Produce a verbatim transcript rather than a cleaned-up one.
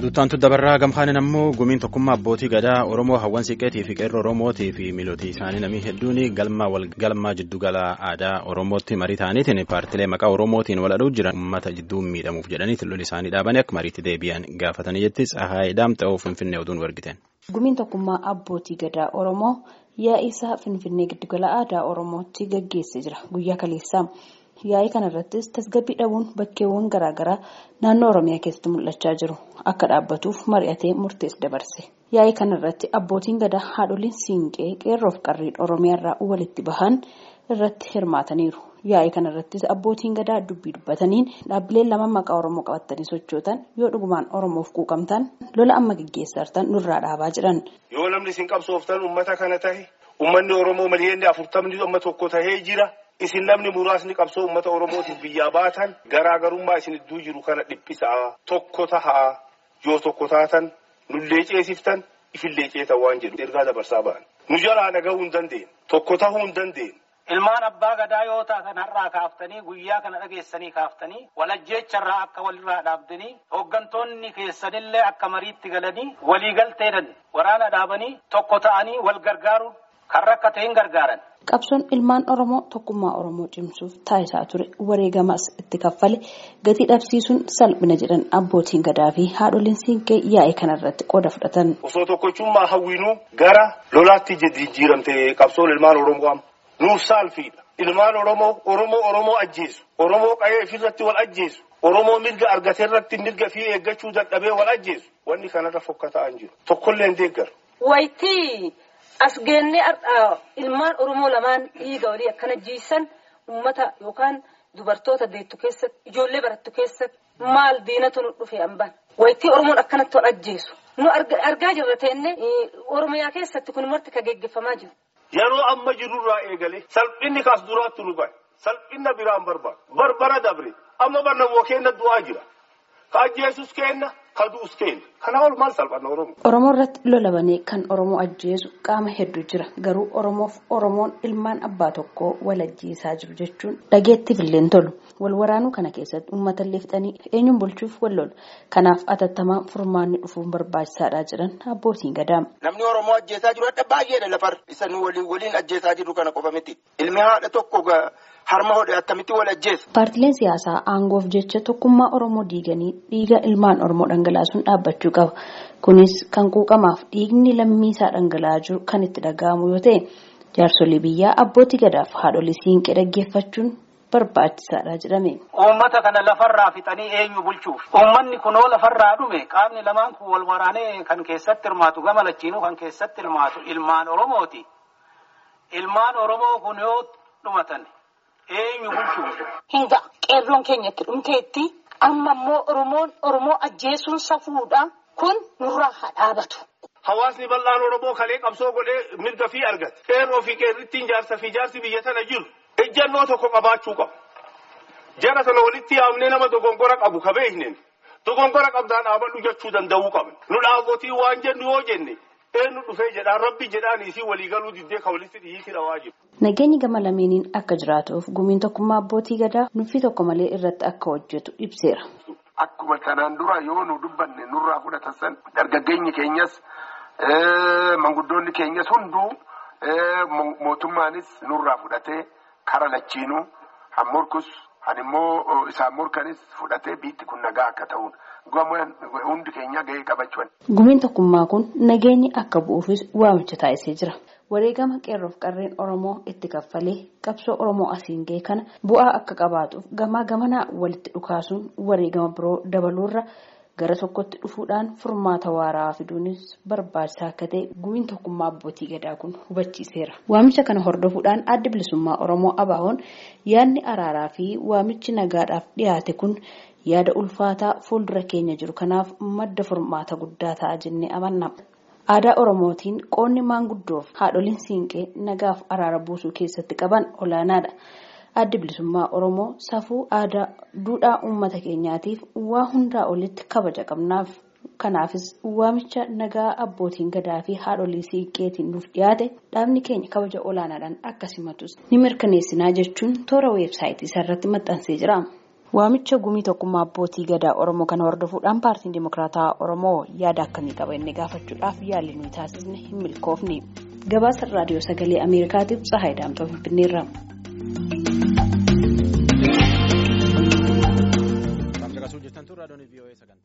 Tuttaan dabarraa gamkaan ammoo gumiin tokkummaa abbootii gadaa Oromoo hawwan siqeetii fi qeerroo Oromootii fi miilootii isaanii namni hedduun galma wal galmaa jiddugala aadaa Oromootti marii ta'aniitiin paartilee maqaa Oromootiin wal aduu jiran uummata jidduu miidhamuuf jedhaniitiin lolli isaanii dhaabanii akka mariitti deebi'an gaafatanii jettis Ahaayidaam ta'uu Finfinnee oduun wargiteen. Gumiin tokkummaa abbootii gadaa Oromoo yaa'ii isaa Finfinnee giddugala aadaa Oromootti gaggeessee jira guyyaa kaleessaa. Yaa'ii kanarrattis tasgabbii dhabuun bakkeewwan garaagaraa naannoo Oromiyaa keessatti mul'achaa jiru akka dhaabbatuuf mari'atee murtees dabarse. Yaa'ii kanarratti abbootiin gadaa haadholiin siinqee qeerroof qarriin Oromiyaarraa walitti bahan irratti hirmaataniiru. Yaa'ii kanarrattis abbootiin gadaa dubbii dubbataniin dhaabbileen lama maqaa Oromoo qabatanii sochootan yoo dhugumaan Oromoof quuqamtan lola amma gaggeessartan nurraa dhaabaa jiran. Yoo namni isin qabsooftan uummata kana tahe uummanni Oromoo miliyoonni afurtamni amma tokko tahee jira. Isin namni muraasni qabsoo uummata Oromootiif biyyaa baatan garaagarummaa isin iddoo jiru kana dhiphisaa tokko tahaa yoo tokko taatan nullee ceesiftan ifillee ceetan waan jedhu ergaa dabarsaa ba'an. Nu jalaa dhagahuu hin dandeenye tokko tahuu hin dandeenye. Ilmaan abbaa gadaa yoo taatan har'aa kaaftanii guyyaa kana dhageessanii kaaftanii walajjeecharraa akka walirraa dhaabdanii hooggantoonni keessanillee akka mariitti galanii waliigalteedhan waraana dhaabanii tokko ta'anii wal gargaaruun kan rakkateen gargaaran. Qabsoon ilmaan Oromoo tokkummaa Oromoo cimsuuf taasisaa ture wareegamaas itti kaffale gatii dhabsiisuun salphina jedhan abbootiin gadaa fi haadholiin siinqee yaa'ii kanarratti qooda fudhatan. Osoo tokkochummaa hawwiinuu gara lolaatti jijjiiramte qabsoon ilmaan Oromoo nuuf saalfiidha. Ilmaan Oromoo Oromoo Oromoo ajjeesu. Oromoo qayee ofirratti wal ajjeesu. Oromoo mirga argatee irratti mirga fi eeggachuu dadhabee wal ajjeesu. Wanni kanarra fokkataa jiru. Tokkollee hin deeggaru. Wayitii as geennee ilmaan Oromoo lamaan dhiiga walii akkana jiisan uummata yookaan dubartoota deettu keessatti ijoollee barattu keessatti maal diinatu nu dhufe hambaan. Wayitii Oromoon akkanatti wal ajjeesu. Nu argaa jirra teenne Oromiyaa keessatti kun marti ka geggeeffamaa jiru. Yeroo amma jirurraa eegale salphinni kaas duraatti nu gahe salphinna biraan barbaada barbara dabre amma barnamoo kenna du'aa jira ka ajjeesus kenna ka du'us kenna kana ol maal salphanna Oromoo. Oromoo irratti lola banee kan Oromoo ajjeesu qaama hedduu jira garuu Oromoof Oromoon ilmaan abbaa tokkoo wal ajjeesaa jiru jechuun dhageettiif illee tolu wal waraanuu kana keessatti uummata illee fixanii eenyuun bulchuuf wal lolu kanaaf atattamaa furmaanni dhufuun barbaachisaadha jedhan abbootiin gadaa. Namni Oromoo ajjeesaa jiru adda baay'eedha lafar isa nu waliin waliin ajjeesaa jiru kana qofa miti ilmi haadha tokko harma hodhe attamitti wal ajjeesu. Paartileen siyaasaa aangoof jecha tokkummaa Oromoo diiganii dhiiga ilmaan Oromoo dhangalaasuun dhaabbachuu qaba. Kunis kan quuqamaaf dhiigni lammiisaa dhangala'aa jiru kan itti dhaga'amu yoo ta'e jaarsolii biyyaa abbootii gadaaf haadholii siinqee dhaggeeffachuun barbaachisaadha jedhame. Uummata kana lafarraa fixanii eenyu bulchuuf uummanni kunoo lafarraa dhume qaamni lamaan kun wal waraanee kan keessatti hirmaatu gama lachiinuu kan keessatti hirmaatu ilmaan Oromooti. Ilmaan Oromoo kun yoo dhumatan eenyu bulchuuf. Hinga qeerroon keenyatti dhumteetti amma immoo Oromoon Oromoo ajjeesuun safuudha kun nurraa haa dhaabatu. Hawaasni bal'aan Oromoo kalee qabsoo godhee mirga fi argate. Qeerroo fi qeerrittiin jaarsa fi jaarsi biyya tana jiru. Ejjannoo tokko qabaachuu qabu. Jara sana walitti yaamnee nama dogongora qabu ka beekneen. Dogongora qabdaan dhaabadhu jechuu danda'uu qabna. Nu dhaabotii waan jennu yoo jenne eenyu dhufee jedhaan rabbi jedhaan isii waliigaluu diddee ka walitti dhiyiitti dhawaa jiru. Nageenyi gama lameeniin akka jiraatuuf gumiin tokkummaa abbootii gadaa nuffii tokko malee irratti akka hojjetu ibseera. Akkuma kanaan dura yoo nu dubbanne nurraa fudhatan san dargaggeenyi keenyas manguddoonni keenyas hunduu mootummaanis nurraa fudhatee kara lachiinuu han morkus han immoo isaan morkanis fudhatee biitti kun nagaa akka ta'uun hundi keenya gahee qabachuun. Gumiin tokkummaa kun nageenyi akka bu'uufis waamicha taasisee jira. Wareegama qeerroof qarreen Oromoo itti kaffalee qabsoo Oromoo asiin gahee kana bu'aa akka qabaatuuf gamaa gamanaa walitti dhukaasuun wareegama biroo dabaluurra gara tokkotti dhufuudhaan furmaata waaraa fiduunis barbaachisaa akka ta'e gumiin tokkummaa abbootii gadaa kun hubachiiseera. Waamicha kana hordofuudhaan adda bilisummaa Oromoo A B O'n yaadni araaraa fi waamichi nagaadhaaf dhiyaate kun yaada ulfaataa fuuldura keenya jiru kanaaf madda furmaata guddaa ta'a jennee amanna. Aadaa Oromootiin qoonni maanguddoof haadholiin siinqee nagaaf araara buusuu keessatti qaban olaanaadha. Adda bilisummaa Oromoo safuu aadaa duudhaa uummata keenyaatiif waa hundaa olitti kabaja qabnaaf. Kanaafis waamicha nagaa abbootiin gadaa fi haadholii siinqeetiin nuuf dhiyaate dhaabni keenya kabaja olaanaadhaan akka simatus ni mirkaneessinaa jechuun toora weebsaayitii isaarratti maxxansee jira. Waamicha gumii tokkummaa abbootii gadaa Oromoo kana hordofuudhaan paartiin Dimokiraataa Oromoo yaada akkamii qaba inni gaafachuudhaaf yaalii nuyi taasisne hin milkoofne. Gabaasa raadiyoo sagalee Ameerikaatiif Tsahaay Daamtoo Finfinneerra. Kan